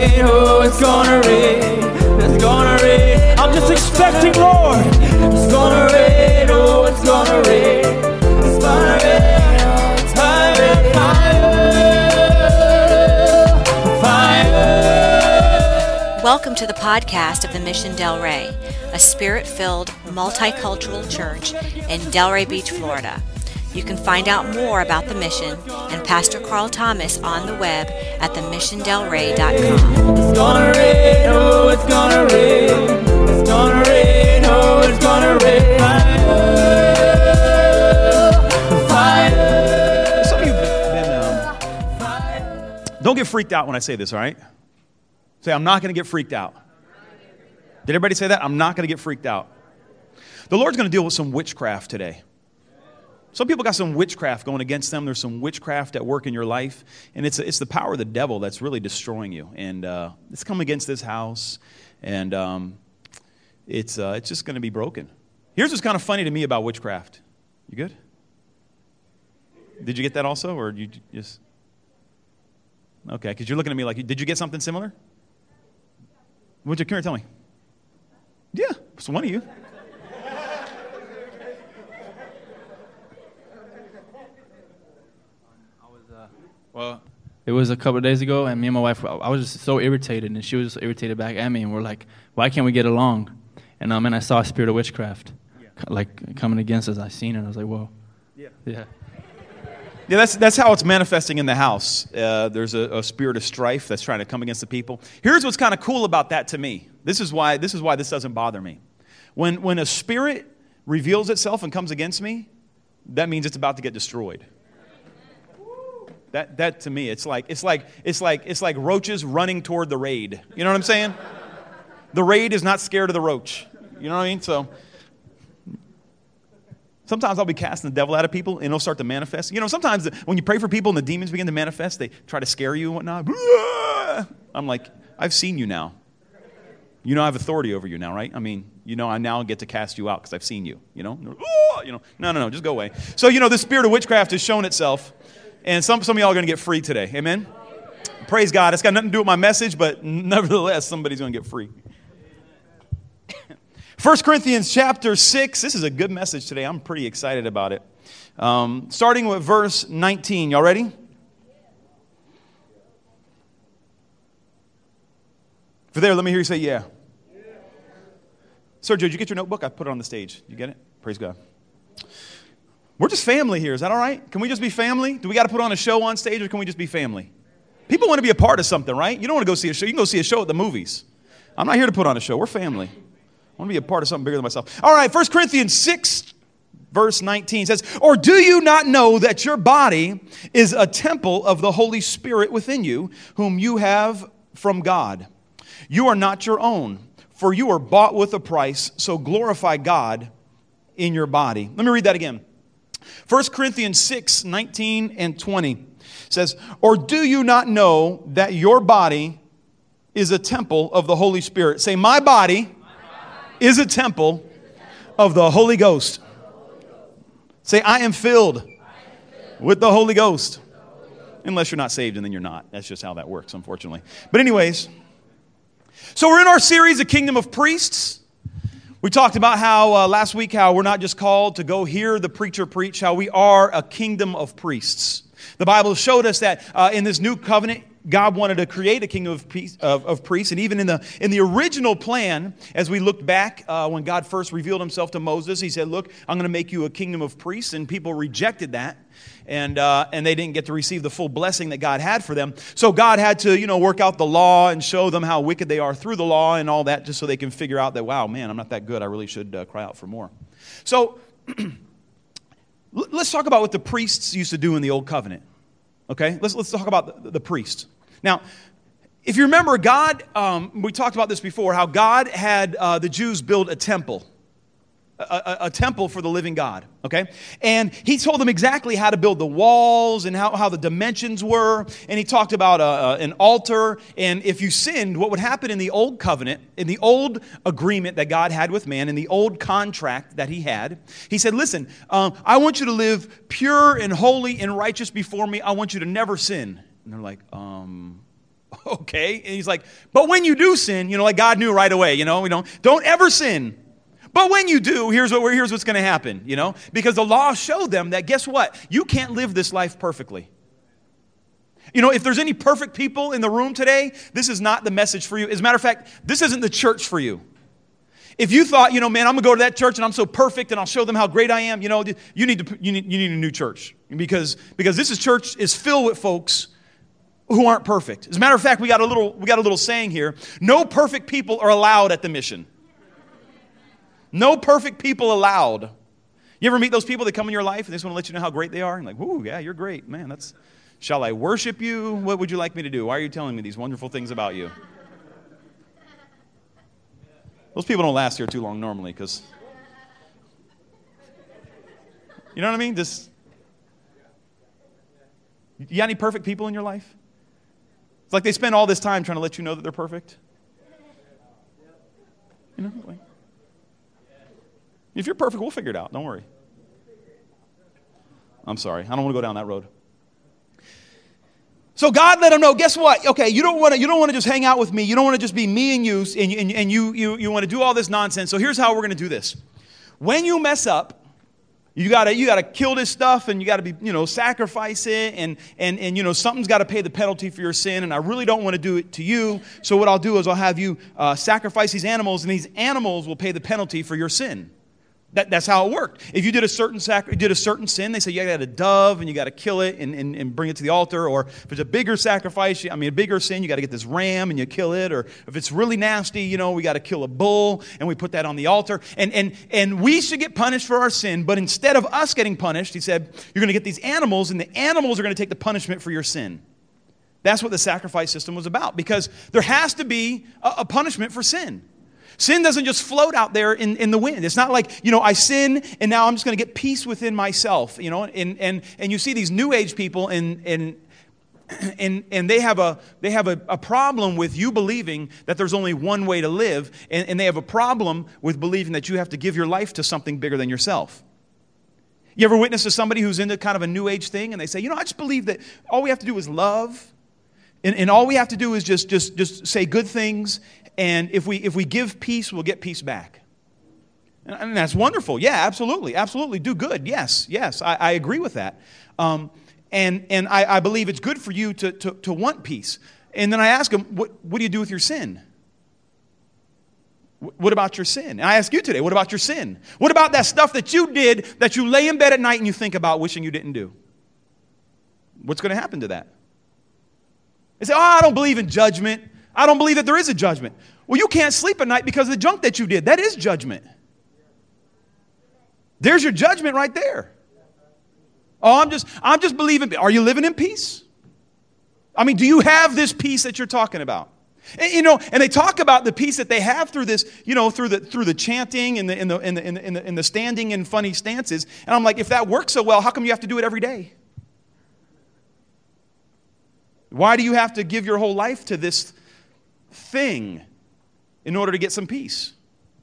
rain, oh, it's gonna rain. It's gonna rain. I'm just expecting, Lord. It's gonna rain, oh, it's gonna rain. It's gonna rain, oh, it's gonna rain. Fire, fire. Welcome to the podcast of the Mission Delray, a spirit-filled, multicultural church in Delray Beach, Florida. You can find out more about the mission and Pastor Carl Thomas on the web at themissiondelray.com. It's gonna rain, oh, it's gonna rain. It's gonna rain, oh, it's gonna rain. Fire, fire. Some of you don't get freaked out when I say this, all right? Say, I'm not going to get freaked out. Did everybody say that? I'm not going to get freaked out. The Lord's going to deal with some witchcraft today. Some people got some witchcraft going against them. There's some witchcraft at work in your life. And it's the power of the devil that's really destroying you. And it's come against this house. And it's just going to be broken. Here's what's kind of funny to me about witchcraft. You good? Did you get that also? Or you just... Okay, because you're looking at me like, did you get something similar? Would you come here and tell me? Yeah, it's one of you. Well, it was a couple of days ago, and me and my wife, I was just so irritated, and she was just irritated back at me, and we're like, why can't we get along? And I saw a spirit of witchcraft, like coming against us. I seen it, and I was like, whoa. Yeah. Yeah, that's how it's manifesting in the house. There's a spirit of strife that's trying to come against the people. Here's what's kind of cool about that to me. This is why this doesn't bother me. When a spirit reveals itself and comes against me, that means it's about to get destroyed. That to me, it's like roaches running toward the raid. You know what I'm saying? The raid is not scared of the roach. You know what I mean? So sometimes I'll be casting the devil out of people, and it'll start to manifest. You know, sometimes when you pray for people and the demons begin to manifest, they try to scare you and whatnot. I'm like, I've seen you now. You know I have authority over you now, right? I mean, you know I now get to cast you out because I've seen you. You know? No, just go away. So, this spirit of witchcraft has shown itself. And some of y'all are going to get free today. Amen? Praise God. It's got nothing to do with my message, but nevertheless, somebody's going to get free. 1 Corinthians chapter 6. This is a good message today. I'm pretty excited about it. Starting with verse 19. Y'all ready? If you're there, let me hear you say yeah. Sergio, did you get your notebook? I put it on the stage. You get it? Praise God. We're just family here. Is that all right? Can we just be family? Do we got to put on a show on stage, or can we just be family? People want to be a part of something, right? You don't want to go see a show. You can go see a show at the movies. I'm not here to put on a show. We're family. I want to be a part of something bigger than myself. All right, 1 Corinthians 6, verse 19 says, "Or do you not know that your body is a temple of the Holy Spirit within you, whom you have from God? You are not your own, for you are bought with a price, so glorify God in your body." Let me read that again. 1 Corinthians 6, 19 and 20 says, "Or do you not know that your body is a temple of the Holy Spirit?" Say, my body is a temple of the Holy Ghost. Say, I am filled with the Holy Ghost. Unless you're not saved, and then you're not. That's just how that works, unfortunately. But anyways, so we're in our series, A Kingdom of Priests. We talked about how last week, how we're not just called to go hear the preacher preach, how we are a kingdom of priests. The Bible showed us that in this new covenant, God wanted to create a kingdom of priests. And even in the original plan, as we looked back when God first revealed himself to Moses, he said, look, I'm going to make you a kingdom of priests. And people rejected that. And they didn't get to receive the full blessing that God had for them. So God had to, work out the law and show them how wicked they are through the law and all that, just so they can figure out that, wow, man, I'm not that good. I really should cry out for more. So let's talk about what the priests used to do in the Old Covenant. Okay, let's talk about the priests. Now, if you remember, God, we talked about this before, how God had the Jews build a temple. A temple for the living God, okay? And he told them exactly how to build the walls and how the dimensions were. And he talked about an altar. And if you sinned, what would happen in the old covenant, in the old agreement that God had with man, in the old contract that he had, he said, listen, I want you to live pure and holy and righteous before me. I want you to never sin. And they're like, Okay. And he's like, but when you do sin, like God knew right away, we don't ever sin. But when you do, here's what's going to happen, because the law showed them that, guess what? You can't live this life perfectly. If there's any perfect people in the room today, this is not the message for you. As a matter of fact, this isn't the church for you. If you thought, man, I'm going to go to that church and I'm so perfect and I'll show them how great I am, you need a new church, because this church is filled with folks who aren't perfect. As a matter of fact, we got a little saying here: no perfect people are allowed at the mission. No perfect people allowed. You ever meet those people that come in your life and they just want to let you know how great they are? And like, whoo, yeah, you're great, man. Shall I worship you? What would you like me to do? Why are you telling me these wonderful things about you? Those people don't last here too long normally, because, you know what I mean? You got any perfect people in your life? It's like they spend all this time trying to let you know that they're perfect. Like, if you're perfect, we'll figure it out. Don't worry. I'm sorry. I don't want to go down that road. So God let them know, guess what? Okay, you don't want to just hang out with me. You don't want to just be me and you, and you want to do all this nonsense. So here's how we're going to do this. When you mess up, you gotta kill this stuff, and you got to be, sacrifice it, and something's got to pay the penalty for your sin, and I really don't want to do it to you. So what I'll do is I'll have you sacrifice these animals, and these animals will pay the penalty for your sin. That's how it worked. If you did a certain sin, they say you got a dove and you got to kill it and bring it to the altar. Or if it's a bigger sacrifice, a bigger sin, you got to get this ram and you kill it. Or if it's really nasty, we got to kill a bull and we put that on the altar. And we should get punished for our sin. But instead of us getting punished, he said, you're going to get these animals, and the animals are going to take the punishment for your sin. That's what the sacrifice system was about, because there has to be a punishment for sin. Sin doesn't just float out there in the wind. It's not like, I sin and now I'm just going to get peace within myself, and you see these new age people and they have a problem with you believing that there's only one way to live, and they have a problem with believing that you have to give your life to something bigger than yourself. You ever witness to somebody who's into kind of a new age thing, and they say, I just believe that all we have to do is love, and all we have to do is just say good things. And if we give peace, we'll get peace back. And that's wonderful. Yeah, absolutely. Absolutely. Do good. Yes. I agree with that. And I believe it's good for you to want peace. And then I ask them, what do you do with your sin? What about your sin? And I ask you today, what about your sin? What about that stuff that you did that you lay in bed at night and you think about wishing you didn't do? What's going to happen to that? They say, I don't believe in judgment. I don't believe that there is a judgment. Well, you can't sleep at night because of the junk that you did. That is judgment. There's your judgment right there. Oh, I'm just believing. Are you living in peace? Do you have this peace that you're talking about? And they talk about the peace that they have through this, through the chanting and the standing in funny stances. And I'm like, if that works so well, how come you have to do it every day? Why do you have to give your whole life to this thing in order to get some peace?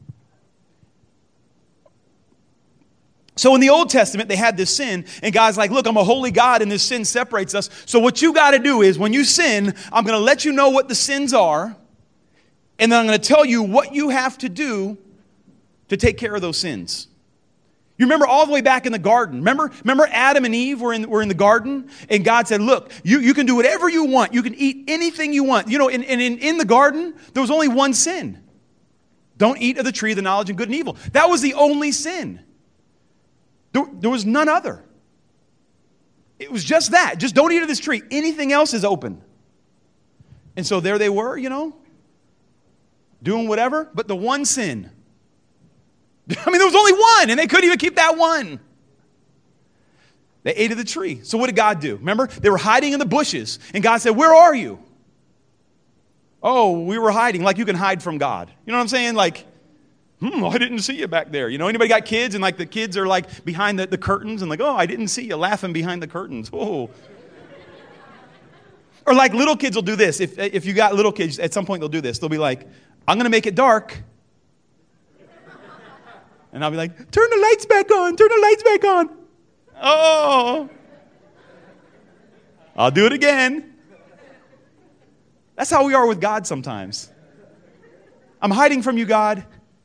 So in the Old Testament, they had this sin, and God's like, look, I'm a holy God, and this sin separates us. So what you got to do is, when you sin, I'm going to let you know what the sins are, and then I'm going to tell you what you have to do to take care of those sins. You remember all the way back in the garden. Remember Adam and Eve were in the garden, and God said, look, you can do whatever you want. You can eat anything you want. In the garden, there was only one sin. Don't eat of the tree of the knowledge of good and evil. That was the only sin. There was none other. It was just that. Just don't eat of this tree. Anything else is open. And so there they were, doing whatever, but the one sin. There was only one, and they couldn't even keep that one. They ate of the tree. So what did God do? Remember, they were hiding in the bushes, and God said, where are you? Oh, we were hiding, like you can hide from God. You know what I'm saying? Like, I didn't see you back there. Anybody got kids, and like the kids are like behind the curtains, and like, I didn't see you, laughing behind the curtains. Whoa. Or like little kids will do this. If you got little kids, at some point they'll do this. They'll be like, I'm going to make it dark. And I'll be like, turn the lights back on. Turn the lights back on. Oh. I'll do it again. That's how we are with God sometimes. I'm hiding from you, God.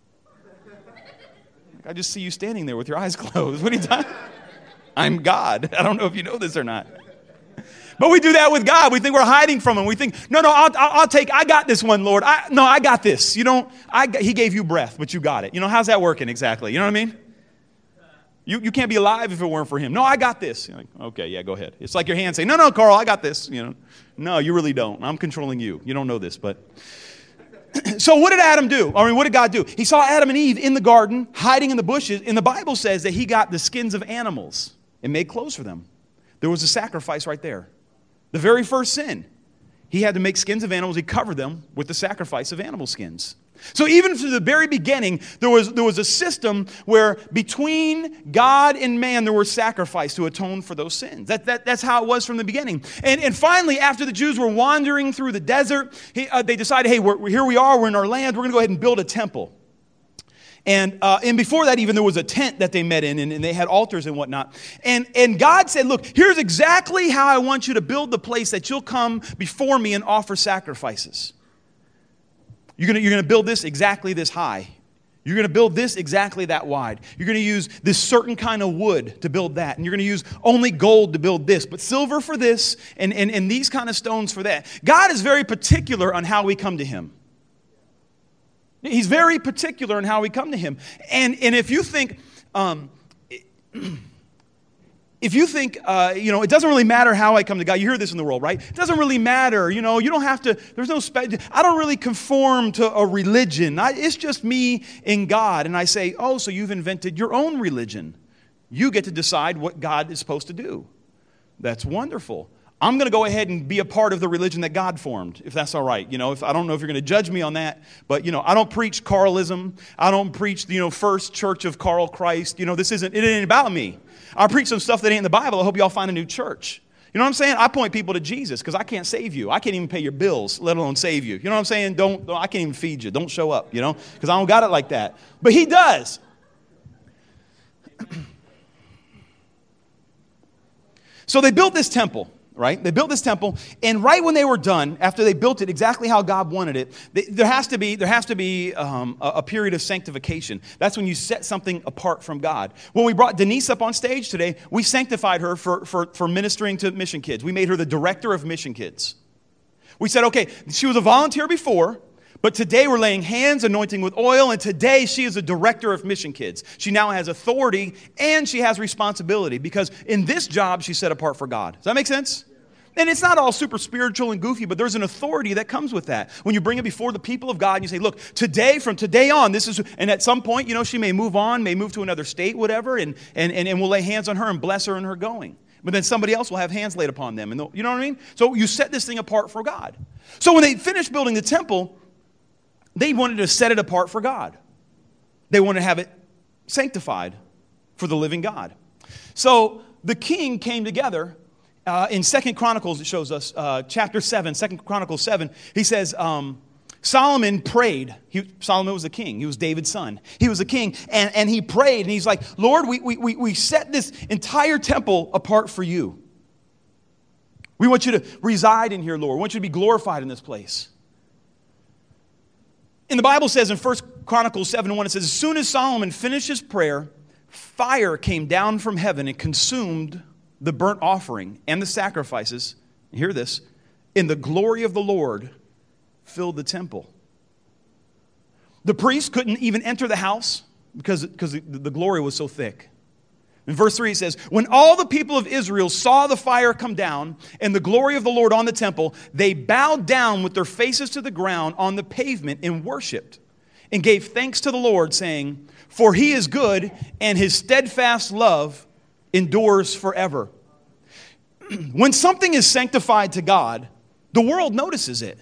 I just see you standing there with your eyes closed. What are you doing? I'm God. I don't know if you know this or not. But we do that with God. We think we're hiding from him. We think, no, I got this one, Lord. I got this. He gave you breath, but you got it. How's that working exactly? You know what I mean? You can't be alive if it weren't for him. No, I got this. You're like, okay, yeah, go ahead. It's like your hand saying, no, Carl, I got this. No, you really don't. I'm controlling you. You don't know this, but... So what did Adam do? What did God do? He saw Adam and Eve in the garden, hiding in the bushes, and the Bible says that he got the skins of animals and made clothes for them. There was a sacrifice right there. The very first sin. He had to make skins of animals. He covered them with the sacrifice of animal skins. So even from the very beginning, there was a system where between God and man, there was sacrifice to atone for those sins. That's how it was from the beginning. And finally, after the Jews were wandering through the desert, they decided, hey, here we are, we're in our land, we're going to go ahead and build a temple. And before that, even there was a tent that they met in, and they had altars and whatnot. And God said, look, here's exactly how I want you to build the place that you'll come before me and offer sacrifices. You're going to build this exactly this high. You're going to build this exactly that wide. You're going to use this certain kind of wood to build that. And you're going to use only gold to build this, but silver for this and these kind of stones for that. God is very particular on how we come to him. He's very particular on how we come to him. And if you think... it doesn't really matter how I come to God. You hear this in the world, right? It doesn't really matter. You don't have to, I don't really conform to a religion. It's just me and God. And I say, oh, so you've invented your own religion. You get to decide what God is supposed to do. That's wonderful. I'm going to go ahead and be a part of the religion that God formed, if that's all right. If I don't know if you're going to judge me on that, but I don't preach Carlism. I don't preach First Church of Carl Christ. It ain't about me. I preach some stuff that ain't in the Bible. I hope y'all find a new church. You know what I'm saying? I point people to Jesus because I can't save you. I can't even pay your bills, let alone save you. You know what I'm saying? I can't even feed you. Don't show up, because I don't got it like that. But he does. So they built this temple. Right? They built this temple, and right when they were done, after they built it exactly how God wanted it, there has to be a period of sanctification. That's when you set something apart from God. When we brought Denise up on stage today, we sanctified her for ministering to Mission Kids. We made her the director of Mission Kids. We said, okay, she was a volunteer before, but today we're laying hands, anointing with oil, and today she is a director of Mission Kids. She now has authority and she has responsibility because in this job she's set apart for God. Does that make sense? And it's not all super spiritual and goofy, but there's an authority that comes with that. When you bring it before the people of God and you say, look, from today on, this is, and at some point, she may move on, may move to another state, whatever, and we'll lay hands on her and bless her in her going. But then somebody else will have hands laid upon them. And you know what I mean? So you set this thing apart for God. So when they finished building the temple, they wanted to set it apart for God. They wanted to have it sanctified for the living God. So the king came together. In 2 Chronicles, it shows us, chapter 7, 2 Chronicles 7, he says, Solomon prayed. Solomon was a king. He was David's son. He was a king, and he prayed, and he's like, Lord, we set this entire temple apart for you. We want you to reside in here, Lord. We want you to be glorified in this place. And the Bible says in 1 Chronicles 7:1, it says, as soon as Solomon finished his prayer, fire came down from heaven and consumed the burnt offering and the sacrifices. Hear this. And the glory of the Lord filled the temple. The priests couldn't even enter the house because the glory was so thick. In verse 3 it says, when all the people of Israel saw the fire come down and the glory of the Lord on the temple, they bowed down with their faces to the ground on the pavement and worshipped and gave thanks to the Lord, saying, for he is good and his steadfast love endures forever. When something is sanctified to God, the world notices it.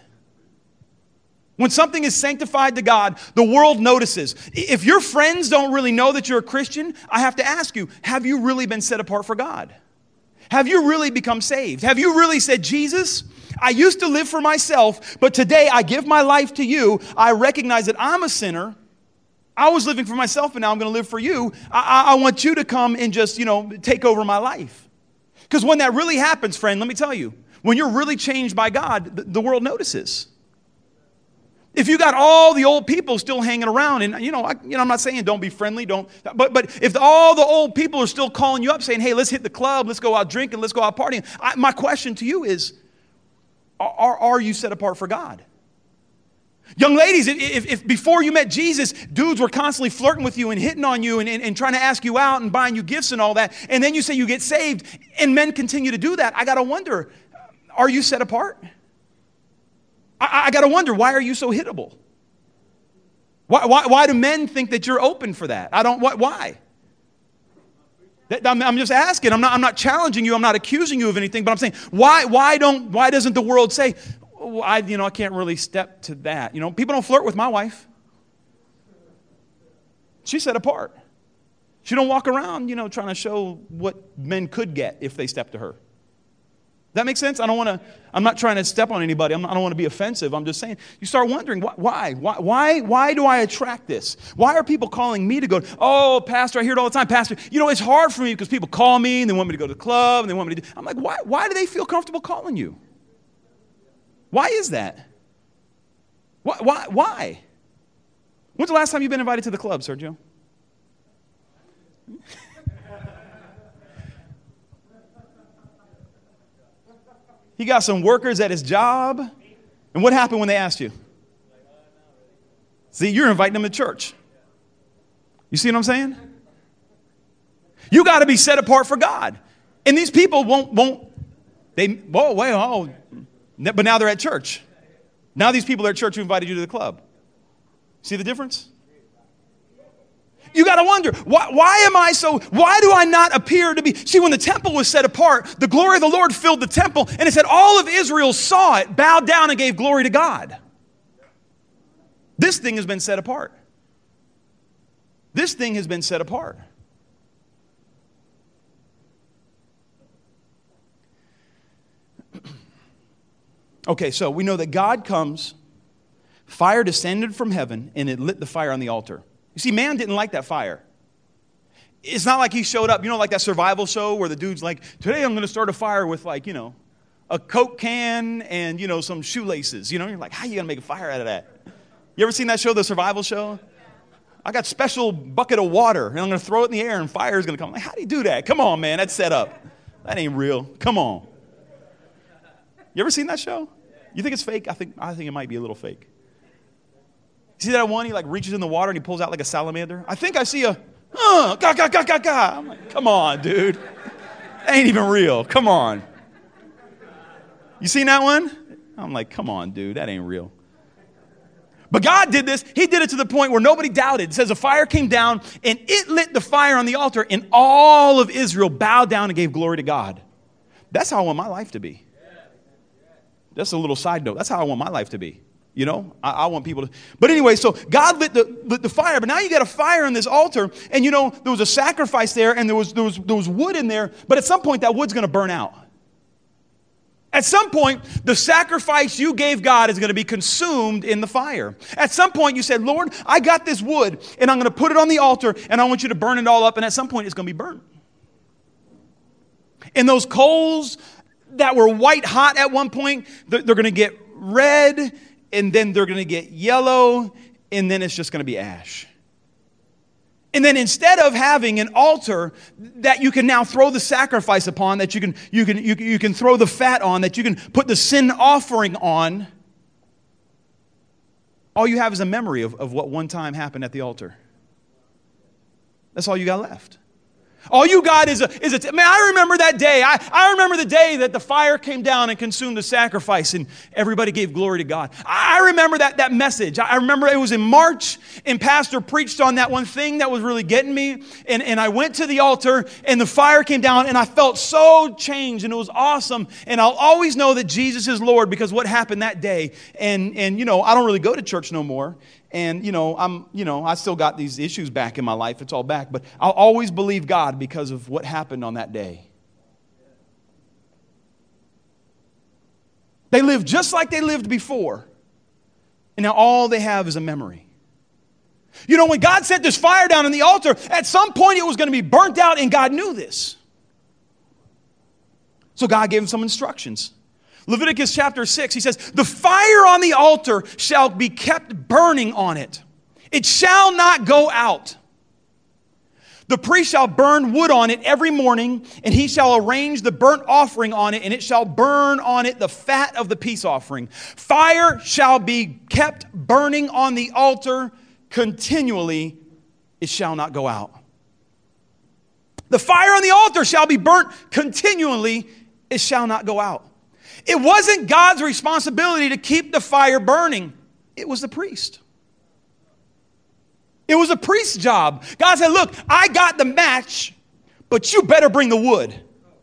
When something is sanctified to God, the world notices. If your friends don't really know that you're a Christian, I have to ask you, have you really been set apart for God? Have you really become saved? Have you really said, Jesus, I used to live for myself, but today I give my life to you. I recognize that I'm a sinner. I was living for myself, and now I'm going to live for you. I want you to come and just, take over my life. Because when that really happens, friend, let me tell you, when you're really changed by God, the world notices. If you got all the old people still hanging around, and I'm not saying don't be friendly, but if all the old people are still calling you up saying, hey, let's hit the club, let's go out drinking, let's go out partying, my question to you is, are you set apart for God? Young ladies, if before you met Jesus, dudes were constantly flirting with you and hitting on you and trying to ask you out and buying you gifts and all that, and then you say you get saved, and men continue to do that, I got to wonder, are you set apart? I got to wonder, why are you so hittable? Why do men think that you're open for that? Why? I'm just asking. I'm not challenging you. I'm not accusing you of anything. But I'm saying, why doesn't the world say, I can't really step to that? People don't flirt with my wife. She's set apart. She don't walk around, trying to show what men could get if they step to her. That makes sense? I'm not trying to step on anybody. I don't want to be offensive. I'm just saying, you start wondering, why do I attract this? Why are people calling me to go, oh, pastor, I hear it all the time. Pastor, it's hard for me because people call me and they want me to go to the club and they want me to do. I'm like, why do they feel comfortable calling you? Why is that? Why? When's the last time you've been invited to the club, Sergio? He got some workers at his job. And what happened when they asked you? See, you're inviting them to church. You see what I'm saying? You got to be set apart for God. And these people but now they're at church. Now these people are at church who invited you to the club. See the difference? You got to wonder, why do I not appear to be? See, when the temple was set apart, the glory of the Lord filled the temple, and it said all of Israel saw it, bowed down, and gave glory to God. This thing has been set apart. This thing has been set apart. Okay, so we know that God comes, fire descended from heaven, and it lit the fire on the altar. You see, man didn't like that fire. It's not like he showed up, like that survival show where the dude's like, today I'm going to start a fire with a Coke can and, some shoelaces. You're like, how are you going to make a fire out of that? You ever seen that show, the survival show? I got special bucket of water and I'm going to throw it in the air and fire is going to come. I'm like, how do you do that? Come on, man, that's set up. That ain't real. Come on. You ever seen that show? You think it's fake? I think it might be a little fake. See that one? He reaches in the water and he pulls out like a salamander. I think I see I'm like, come on, dude. That ain't even real. Come on. You seen that one? I'm like, come on, dude. That ain't real. But God did this. He did it to the point where nobody doubted. It says a fire came down and it lit the fire on the altar and all of Israel bowed down and gave glory to God. That's how I want my life to be. That's a little side note. That's how I want my life to be. I want people to. But anyway, so God lit the fire. But now you got a fire on this altar. And there was a sacrifice there. And there was wood in there. But at some point, that wood's going to burn out. At some point, the sacrifice you gave God is going to be consumed in the fire. At some point, you said, Lord, I got this wood. And I'm going to put it on the altar. And I want you to burn it all up. And at some point, it's going to be burnt. And those coals that were white hot at one point, they're going to get red. And then they're going to get yellow, and then it's just going to be ash. And then instead of having an altar that you can now throw the sacrifice upon, that you can throw the fat on, that you can put the sin offering on, all you have is a memory of what one time happened at the altar. That's all you got left. All you got is man, I remember that day. I remember the day that the fire came down and consumed the sacrifice and everybody gave glory to God. I remember that message. I remember it was in March and Pastor preached on that one thing that was really getting me. And I went to the altar and the fire came down and I felt so changed and it was awesome. And I'll always know that Jesus is Lord because what happened that day. And I don't really go to church no more. And, I still got these issues back in my life. It's all back. But I'll always believe God because of what happened on that day. They lived just like they lived before. And now all they have is a memory. When God set this fire down on the altar, at some point it was going to be burnt out, and God knew this. So God gave them some instructions. Leviticus chapter 6, he says, the fire on the altar shall be kept burning on it. It shall not go out. The priest shall burn wood on it every morning, and he shall arrange the burnt offering on it, and it shall burn on it the fat of the peace offering. Fire shall be kept burning on the altar continually. It shall not go out. The fire on the altar shall be burnt continually. It shall not go out. It wasn't God's responsibility to keep the fire burning. It was the priest. It was a priest's job. God said, look, I got the match, but you better bring the wood.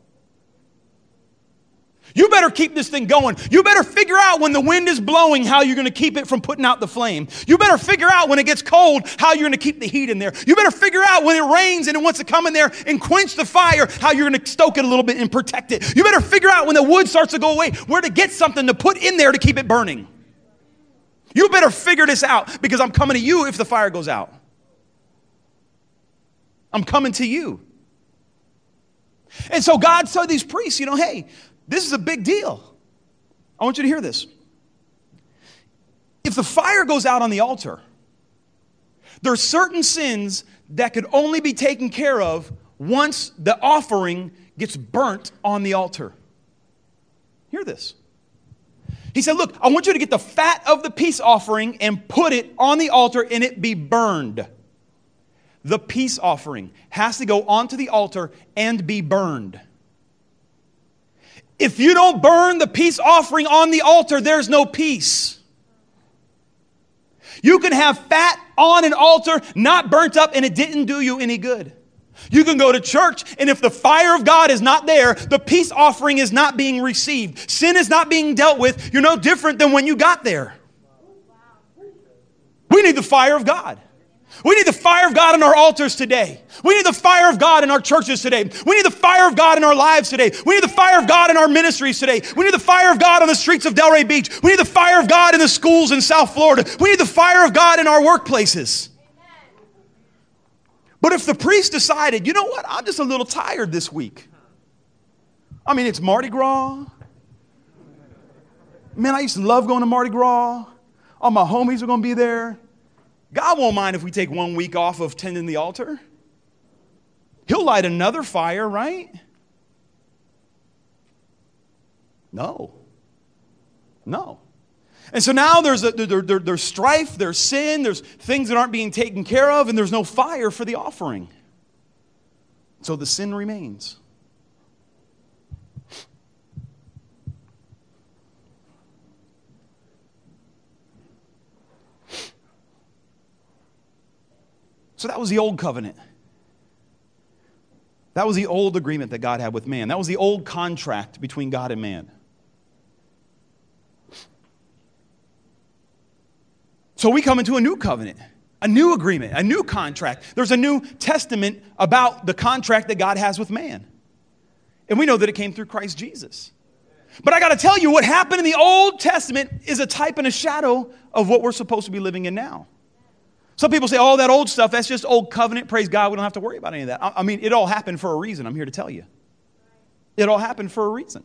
You better keep this thing going. You better figure out when the wind is blowing how you're going to keep it from putting out the flame. You better figure out when it gets cold how you're going to keep the heat in there. You better figure out when it rains and it wants to come in there and quench the fire how you're going to stoke it a little bit and protect it. You better figure out when the wood starts to go away where to get something to put in there to keep it burning. You better figure this out because I'm coming to you if the fire goes out. I'm coming to you. And so God told these priests, hey, this is a big deal. I want you to hear this. If the fire goes out on the altar, there are certain sins that could only be taken care of once the offering gets burnt on the altar. Hear this. He said, look, I want you to get the fat of the peace offering and put it on the altar and it be burned. The peace offering has to go onto the altar and be burned. If you don't burn the peace offering on the altar, there's no peace. You can have fat on an altar, not burnt up, and it didn't do you any good. You can go to church, and if the fire of God is not there, the peace offering is not being received. Sin is not being dealt with. You're no different than when you got there. We need the fire of God. We need the fire of God in our altars today. We need the fire of God in our churches today. We need the fire of God in our lives today. We need the fire of God in our ministries today. We need the fire of God on the streets of Delray Beach. We need the fire of God in the schools in South Florida. We need the fire of God in our workplaces. But if the priest decided, you know what, I'm just a little tired this week. I mean, it's Mardi Gras. Man, I used to love going to Mardi Gras. All my homies are going to be there. God won't mind if we take 1 week off of tending the altar. He'll light another fire, right? No. And so now there's strife, there's sin, there's things that aren't being taken care of, and there's no fire for the offering. So the sin remains. So that was the old covenant. That was the old agreement that God had with man. That was the old contract between God and man. So we come into a new covenant, a new agreement, a new contract. There's a new testament about the contract that God has with man. And we know that it came through Christ Jesus. But I got to tell you, what happened in the Old Testament is a type and a shadow of what we're supposed to be living in now. Some people say, oh, that old stuff, that's just old covenant. Praise God, we don't have to worry about any of that. I mean, it all happened for a reason. I'm here to tell you. It all happened for a reason.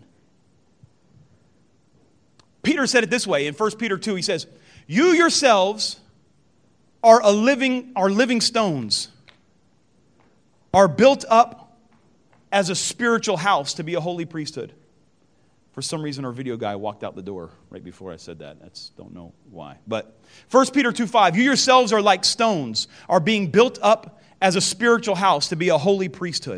Peter said it this way in 1 Peter 2. He says, you yourselves are living stones, are built up as a spiritual house to be a holy priesthood. For some reason, our video guy walked out the door right before I said that. Don't know why. But 1 Peter 2:5, you yourselves are like stones, are being built up as a spiritual house to be a holy priesthood.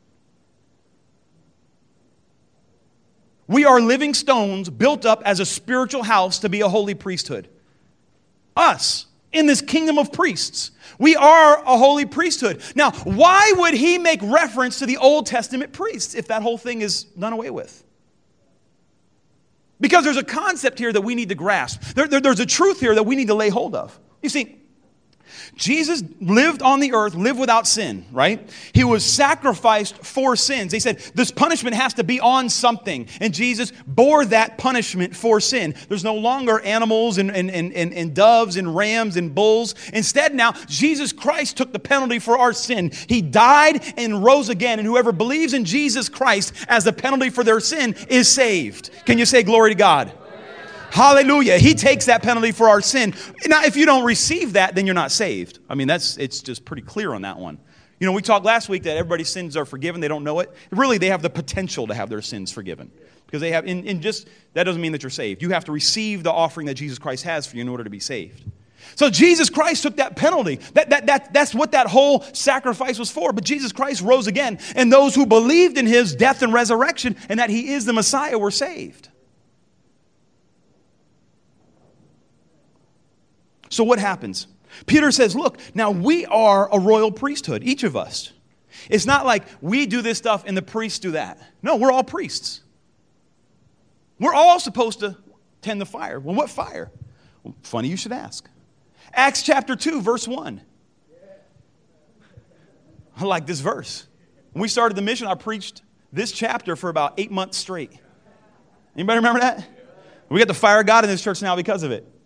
We are living stones built up as a spiritual house to be a holy priesthood. Us, in this kingdom of priests, we are a holy priesthood. Now, why would he make reference to the Old Testament priests if that whole thing is done away with? Because there's a concept here that we need to grasp. There's a truth here that we need to lay hold of. You see, Jesus lived on the earth, lived without sin, right? He was sacrificed for sins. They said this punishment has to be on something. And Jesus bore that punishment for sin. There's no longer animals and doves and rams and bulls. Instead now, Jesus Christ took the penalty for our sin. He died and rose again. And whoever believes in Jesus Christ as the penalty for their sin is saved. Can you say glory to God? Hallelujah. He takes that penalty for our sin. Now, if you don't receive that, then you're not saved. I mean, it's just pretty clear on that one. You know, we talked last week that everybody's sins are forgiven. They don't know it. Really, they have the potential to have their sins forgiven. Because they have, that doesn't mean that you're saved. You have to receive the offering that Jesus Christ has for you in order to be saved. So Jesus Christ took that penalty. That's what that whole sacrifice was for. But Jesus Christ rose again. And those who believed in his death and resurrection and that he is the Messiah were saved. So what happens? Peter says, look, now we are a royal priesthood, each of us. It's not like we do this stuff and the priests do that. No, we're all priests. We're all supposed to tend the fire. Well, what fire? Well, funny you should ask. Acts chapter 2, verse 1. I like this verse. When we started the mission, I preached this chapter for about 8 months straight. Anybody remember that? We got the fire of God in this church now because of it.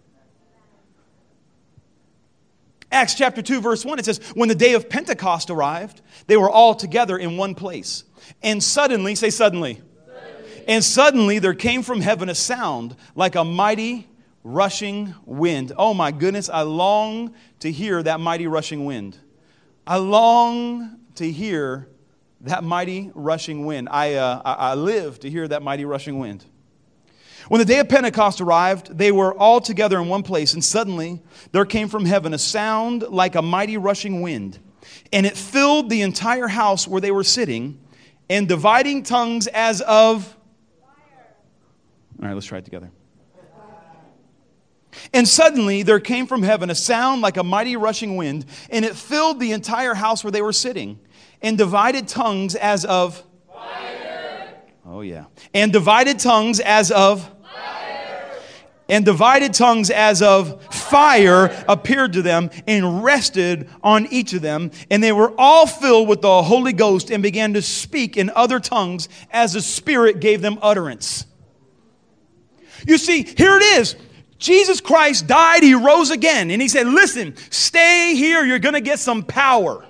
Acts chapter 2, verse 1, it says, when the day of Pentecost arrived, they were all together in one place. And suddenly, say suddenly. And suddenly there came from heaven a sound like a mighty rushing wind. Oh my goodness, I long to hear that mighty rushing wind. I long to hear that mighty rushing wind. I live to hear that mighty rushing wind. When the day of Pentecost arrived, they were all together in one place, and suddenly there came from heaven a sound like a mighty rushing wind, and it filled the entire house where they were sitting, and dividing tongues as of fire. All right, let's try it together. And suddenly there came from heaven a sound like a mighty rushing wind, and it filled the entire house where they were sitting, and divided tongues as of fire. Oh yeah. And divided tongues as of fire. And divided tongues as of fire appeared to them and rested on each of them. And they were all filled with the Holy Ghost and began to speak in other tongues as the Spirit gave them utterance. You see, here it is. Jesus Christ died, he rose again. And he said, listen, stay here, you're going to get some power.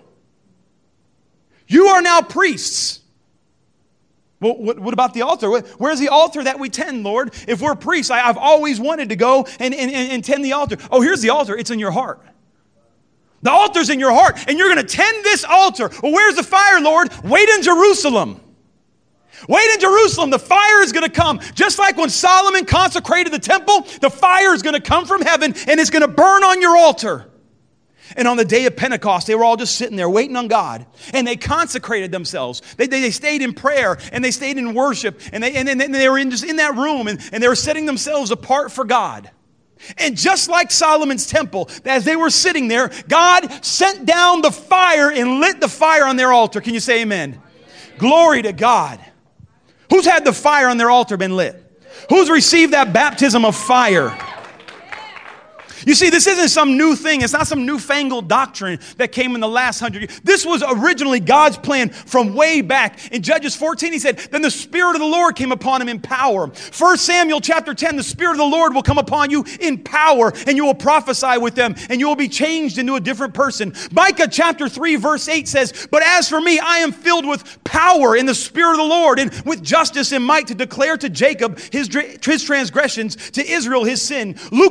You are now priests. Well, what about the altar? Where's the altar that we tend, Lord? If we're priests, I've always wanted to go and tend the altar. Oh, here's the altar. It's in your heart. The altar's in your heart, and you're going to tend this altar. Well, where's the fire, Lord? Wait in Jerusalem. Wait in Jerusalem. The fire is going to come. Just like when Solomon consecrated the temple, the fire is going to come from heaven, and it's going to burn on your altar. And on the day of Pentecost, they were all just sitting there waiting on God. And they consecrated themselves. They stayed in prayer and they stayed in worship. And they were just in that room and they were setting themselves apart for God. And just like Solomon's temple, as they were sitting there, God sent down the fire and lit the fire on their altar. Can you say amen? Amen. Glory to God. Who's had the fire on their altar been lit? Who's received that baptism of fire? You see, this isn't some new thing. It's not some newfangled doctrine that came in the last 100 years. This was originally God's plan from way back. In Judges 14, he said, then the Spirit of the Lord came upon him in power. 1 Samuel chapter 10, the Spirit of the Lord will come upon you in power, and you will prophesy with them, and you will be changed into a different person. Micah chapter 3, verse 8 says, but as for me, I am filled with power in the Spirit of the Lord, and with justice and might to declare to Jacob his transgressions, to Israel his sin. Luke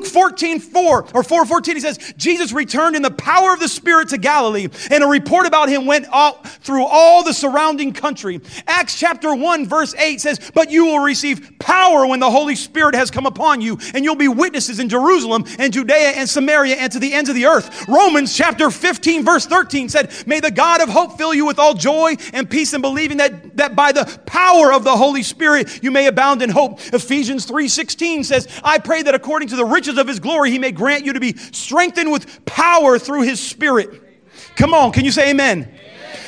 4:14, he says, Jesus returned in the power of the Spirit to Galilee, and a report about him went out through all the surrounding country. Acts chapter 1, verse 8 says, but you will receive power when the Holy Spirit has come upon you, and you'll be witnesses in Jerusalem and Judea and Samaria and to the ends of the earth. Romans chapter 15, verse 13 said, may the God of hope fill you with all joy and peace in believing that by the power of the Holy Spirit you may abound in hope. Ephesians 3:16 says, I pray that according to the riches of his glory he may grant you to be strengthened with power through his Spirit. Come on, can you say amen?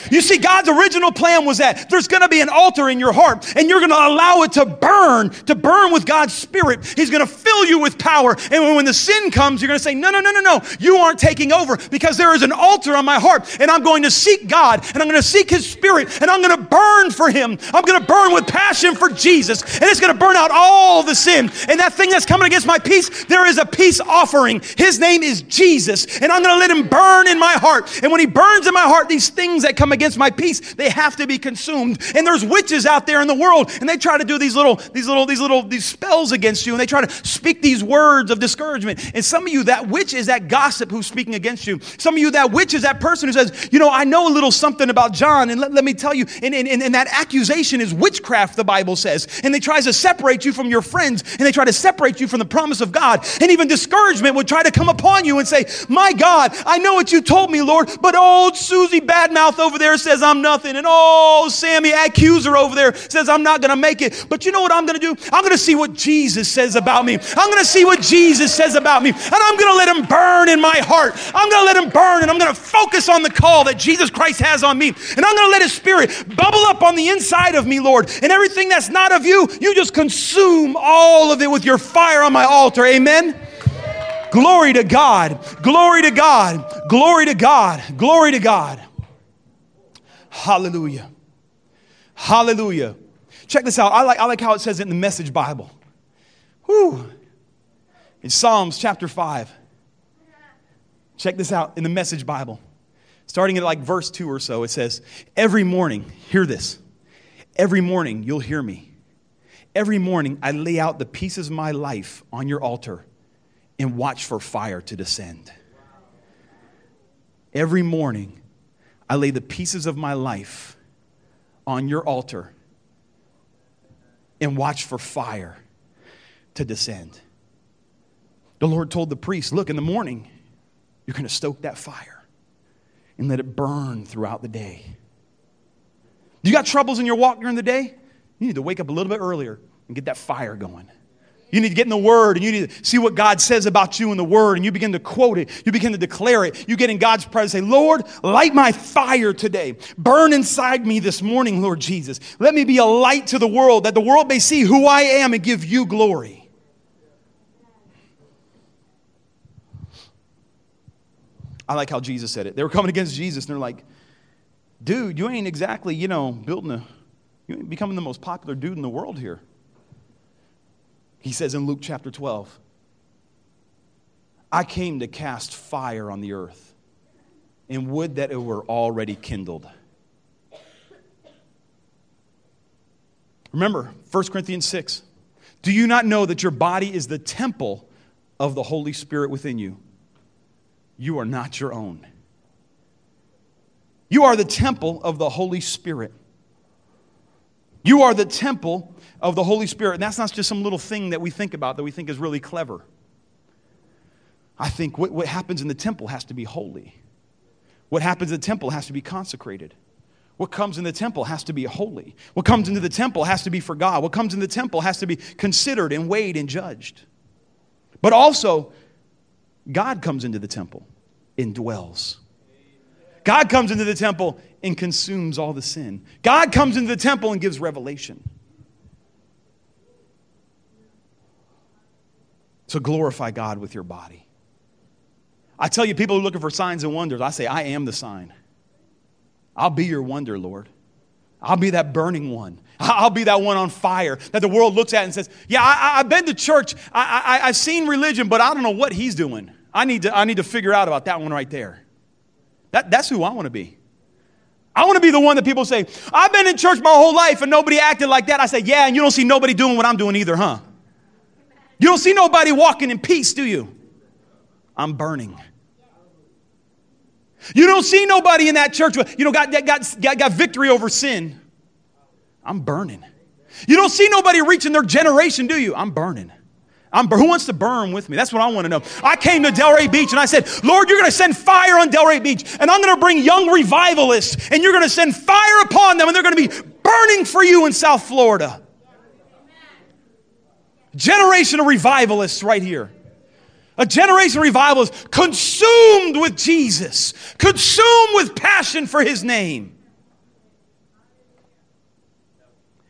You see, God's original plan was that there's going to be an altar in your heart, and you're going to allow it to burn with God's Spirit. He's going to fill you with power. And when the sin comes, you're going to say, no, you aren't taking over, because there is an altar on my heart, and I'm going to seek God, and I'm going to seek His Spirit, and I'm going to burn for Him. I'm going to burn with passion for Jesus, and it's going to burn out all the sin. And that thing that's coming against my peace, there is a peace offering. His name is Jesus, and I'm going to let Him burn in my heart. And when He burns in my heart, these things that come against my peace, they have to be consumed. And there's witches out there in the world, and they try to do these spells against you, and they try to speak these words of discouragement. And some of you, that witch is that gossip who's speaking against you. Some of you, that witch is that person who says, I know a little something about John, and let me tell you, and that accusation is witchcraft, the Bible says. And they try to separate you from your friends, and they try to separate you from the promise of God. And even discouragement would try to come upon you and say, my God, I know what you told me, Lord, but old Susie Badmouth over there says I'm nothing, and old Sammy Accuser over there says I'm not going to make it. But you know what I'm going to do? I'm going to see what Jesus says about me. I'm going to see what Jesus says about me, and I'm going to let Him burn in my heart. I'm going to let Him burn, and I'm going to focus on the call that Jesus Christ has on me, and I'm going to let His Spirit bubble up on the inside of me, Lord, and everything that's not of you, you just consume all of it with your fire on my altar. Amen? Glory to God. Glory to God. Glory to God. Glory to God. Hallelujah. Hallelujah. Check this out. I like how it says it in the Message Bible. Whew. In Psalms chapter 5. Check this out in the Message Bible. Starting at like verse 2 or so, it says, every morning, hear this. Every morning you'll hear me. Every morning I lay out the pieces of my life on your altar and watch for fire to descend. Every morning I lay the pieces of my life on your altar and watch for fire to descend. The Lord told the priest, look, in the morning, you're going to stoke that fire and let it burn throughout the day. You got troubles in your walk during the day? You need to wake up a little bit earlier and get that fire going. You need to get in the Word, and you need to see what God says about you in the Word, and you begin to quote it. You begin to declare it. You get in God's presence and say, Lord, light my fire today. Burn inside me this morning, Lord Jesus. Let me be a light to the world, that the world may see who I am and give you glory. I like how Jesus said it. They were coming against Jesus, and they're like, dude, you ain't exactly, you ain't becoming the most popular dude in the world here. He says in Luke chapter 12, I came to cast fire on the earth, and would that it were already kindled. Remember, 1 Corinthians 6. Do you not know that your body is the temple of the Holy Spirit within you? You are not your own. You are the temple of the Holy Spirit. You are the temple of the Holy Spirit. And that's not just some little thing that we think about that we think is really clever. I think what happens in the temple has to be holy. What happens in the temple has to be consecrated. What comes in the temple has to be holy. What comes into the temple has to be for God. What comes in the temple has to be considered and weighed and judged. But also, God comes into the temple and dwells. God comes into the temple and consumes all the sin. God comes into the temple and gives revelation. So glorify God with your body. I tell you, people are looking for signs and wonders. I say, I am the sign. I'll be your wonder, Lord. I'll be that burning one. I'll be that one on fire that the world looks at and says, yeah, I've been to church. I've seen religion, but I don't know what he's doing. I need to figure out about that one right there. That's who I want to be. I want to be the one that people say, I've been in church my whole life and nobody acted like that. I say, yeah, and you don't see nobody doing what I'm doing either, huh? You don't see nobody walking in peace, do you? I'm burning. You don't see nobody in that church, got victory over sin. I'm burning. You don't see nobody reaching their generation, do you? I'm burning. Who wants to burn with me? That's what I want to know. I came to Delray Beach and I said, Lord, you're going to send fire on Delray Beach, and I'm going to bring young revivalists, and you're going to send fire upon them, and they're going to be burning for you in South Florida. Generation of revivalists right here. A generation of revivalists consumed with Jesus, consumed with passion for His name.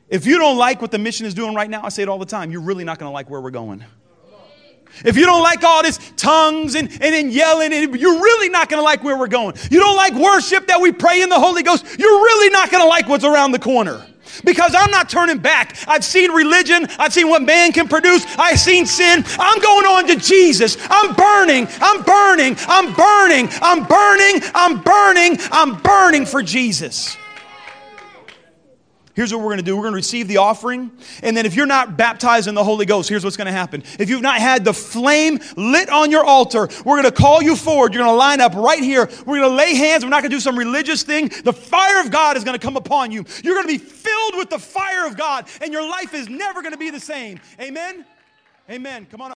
If you don't like what the mission is doing right now, I say it all the time, you're really not going to like where we're going. If you don't like all this tongues and yelling, you're really not going to like where we're going. You don't like worship that we pray in the Holy Ghost, you're really not going to like what's around the corner. Because I'm not turning back. I've seen religion. I've seen what man can produce. I've seen sin. I'm going on to Jesus. I'm burning. I'm burning. I'm burning. I'm burning. I'm burning. I'm burning for Jesus. Here's what we're going to do. We're going to receive the offering. And then if you're not baptized in the Holy Ghost, here's what's going to happen. If you've not had the flame lit on your altar, we're going to call you forward. You're going to line up right here. We're going to lay hands. We're not going to do some religious thing. The fire of God is going to come upon you. You're going to be filled with the fire of God, and your life is never going to be the same. Amen? Amen. Come on up.